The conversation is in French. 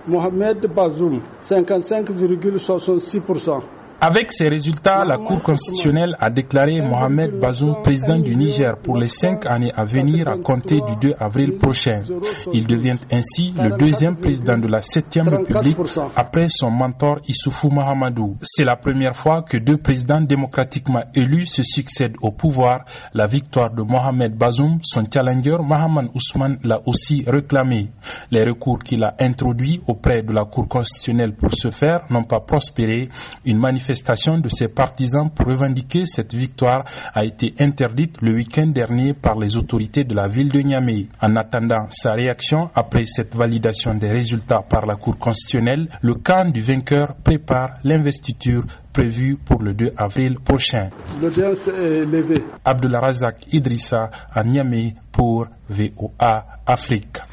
Mohamed Bazoum, 55,66%. Avec ces résultats, la Cour constitutionnelle a déclaré Mohamed Bazoum président du Niger pour les 5 années à venir à compter du 2 avril prochain. Il devient ainsi le deuxième président de la 7e République après son mentor Issoufou Mahamadou. C'est la première fois que 2 présidents démocratiquement élus se succèdent au pouvoir. La victoire de Mohamed Bazoum, son challenger Mahaman Ousmane l'a aussi réclamé. Les recours qu'il a introduits auprès de la Cour constitutionnelle pour ce faire n'ont pas prospéré. Une manifestation de ses partisans pour revendiquer cette victoire a été interdite le week-end dernier par les autorités de la ville de Niamey. En attendant sa réaction après cette validation des résultats par la Cour constitutionnelle, le camp du vainqueur prépare l'investiture prévue pour le 2 avril prochain. L'audience est levée. Abdullah Razak Idrissa à Niamey pour VOA Afrique.